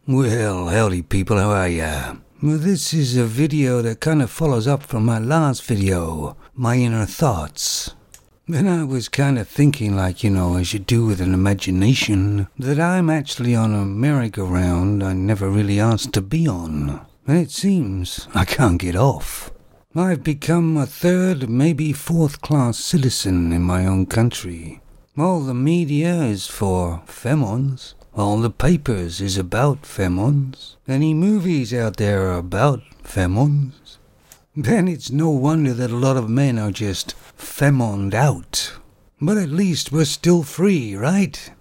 Well, howdy people, how are ya? Well, this is a video that kind of follows up from my last video, my inner thoughts. Then I was kind of thinking, like, as you do with an imagination, that I'm actually on a merry-go-round I never really asked to be on. And it seems I can't get off. I've become a third, maybe fourth-class citizen in my own country. All the media is for femons. All the papers is about femons. Any movies out there are about femons. Then it's no wonder that a lot of men are just femoned out. But at least we're still free, right?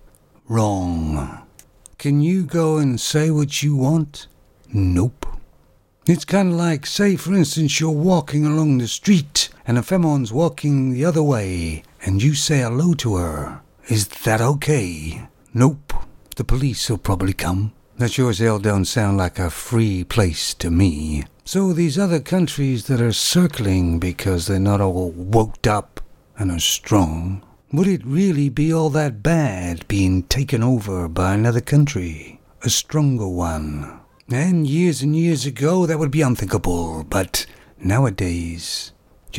Wrong. Can you go and say what you want? Nope. It's kind of like, say for instance you're walking along the street and a femon's walking the other way and you say hello to her. Is that okay? Nope. The police will probably come. That sure as hell don't sound like a free place to me. So these other countries that are circling because they're not all woked up and are strong, would it really be all that bad being taken over by another country? A stronger one? And years ago that would be unthinkable, but nowadays,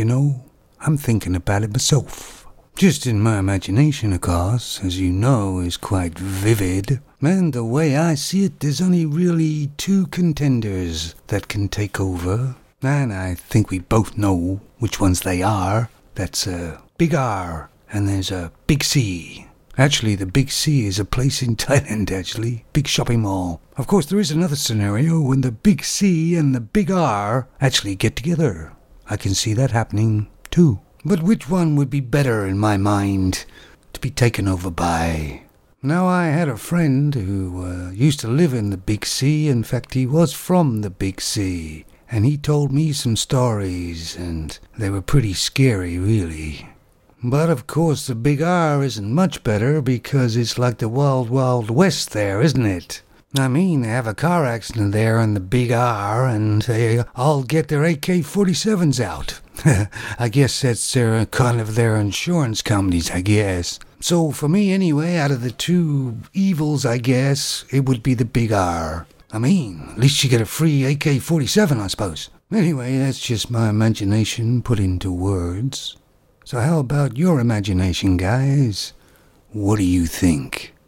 I'm thinking about it myself. Just in my imagination, of course, as you know, is quite vivid. And the way I see it, there's only really two contenders that can take over. And I think we both know which ones they are. That's a Big R, and there's a Big C. Actually, the Big C is a place in Thailand, actually. Big shopping mall. Of course, there is another scenario when the Big C and the Big R actually get together. I can see that happening, too. But which one would be better, in my mind, to be taken over by? Now, I had a friend who used to live in the Big C. In fact, he was from the Big C. And he told me some stories, and they were pretty scary, really. But, of course, the Big R isn't much better because it's like the Wild Wild West there, isn't it? I mean, they have a car accident there in the Big R, and they all get their AK-47s out. I guess that's kind of their insurance companies, I guess. So, for me anyway, out of the two evils, I guess, it would be the Big R. I mean, at least you get a free AK-47, I suppose. Anyway, that's just my imagination put into words. So how about your imagination, guys? What do you think?